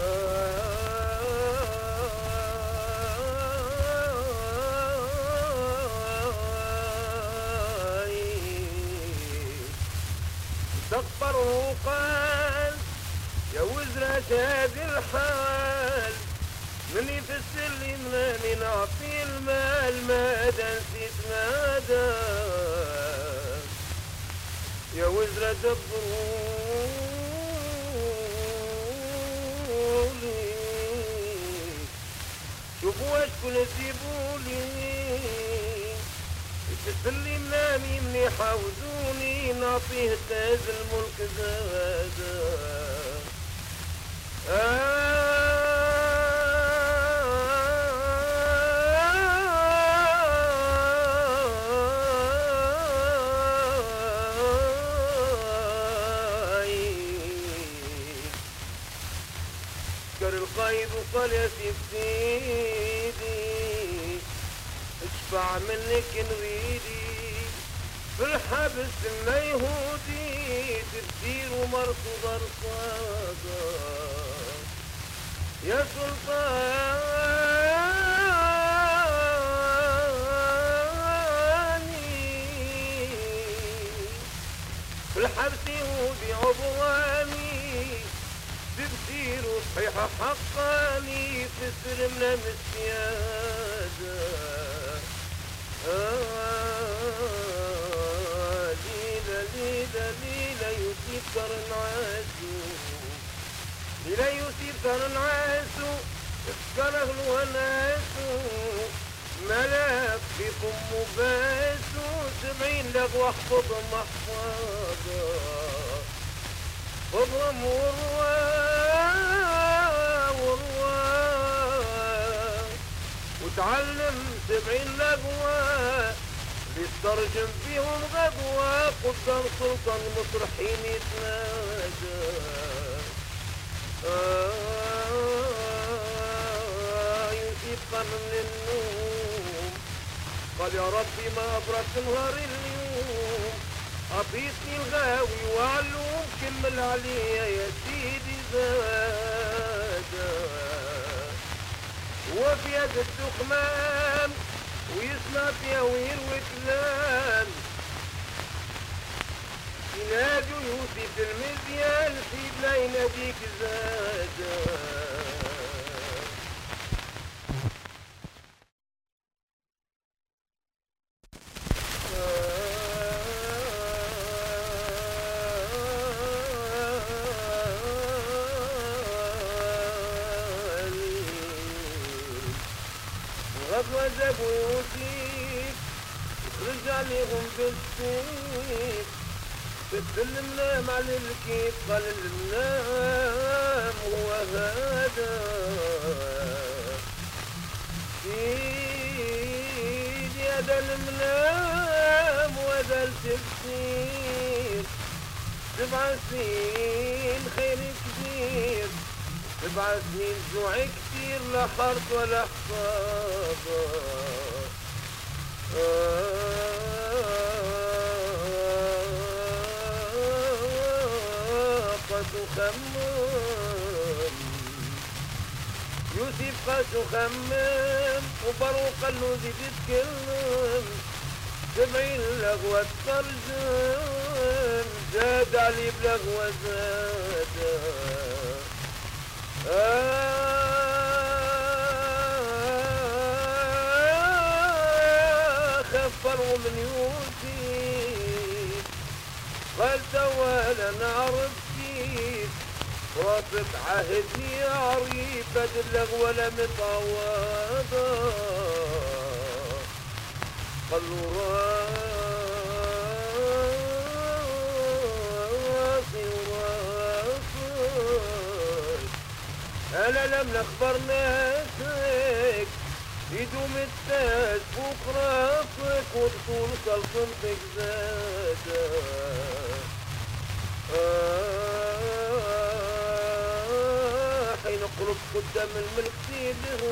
استغفر وقال يا وزرة هذه الحال من يفسر لي ماني نعطي المال ماذا نسيت ماذا يا وزرة دبرولي شوفوا واش كل تجيبولي يفسر لي منامي من يحاوزوني نعطيه تاج الملك زادا القايد وقال يا سيدي اشفع منك نريدي في الحبس ما يهودي تبدير ومرصود رصادا يا سلطاني في الحبس يهودي عبواني تبدير صحيحة حقاني تسر من السيادة ليلة يصيب قرن عاسو ليلة يصيب قرن عاسو افكره الوناسو ملاك فيكم مباسو 70 لغوة احفظ محفظة اضرم وروا وتعلم 70 لغوة بيترجم فيهم غدوة قدام سلطان مصر حين يتنادى يصيب من النوم قال يا ربي ما أبرك نهار اليوم أبيتني الغاوي وعلوم كمل عليا يا سيدي زادا وفي يد الدخمان ويسمع فيها ويروي كلام ينادوا يوسف المزيان سيدنا يناديك زادا غدوة جابوا يوسف يخرج عليهم بالسيف بدل المنام على الكيف قال المنام هو هذا سيدي هذا المنام وهذا التفسير 7 سنين خير كبير 7 سنين جوع كتير لا حرب ولا حصابة قاسو خمم يوسف قاسو خمم وبروق قال له زيد يتكلم 70 لغوة ترجم زاد علي بلغوة زادا خفروا من يوسف قال توال انا عرف كيف رافق عهدني عريف بدلغ ولا متعوضة قال له راسي وراسك انا لم نخبر ناسك يدوم التاج فوق راسك وطول سلطنتك زادا حين قرب قدام الملك سيده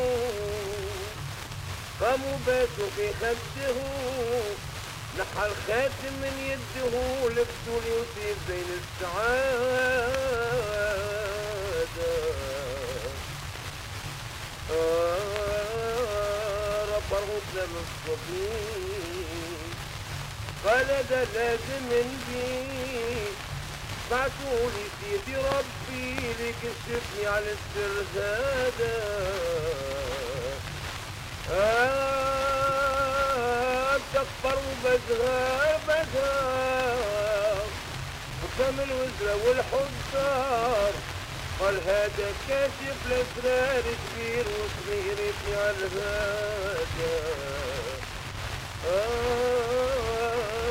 قاموا باتوا في خده نحى الخاتم من يده لبسوا ليوسف زين السعادة للصبي قال ده لازم نجي بعتولي سيدي ربي ليكشفني على السر هذا تكبر وبزهر وكم الوزرة والحجار قال هذا كاشف الاسرار كبير وصغير يبني على الهذا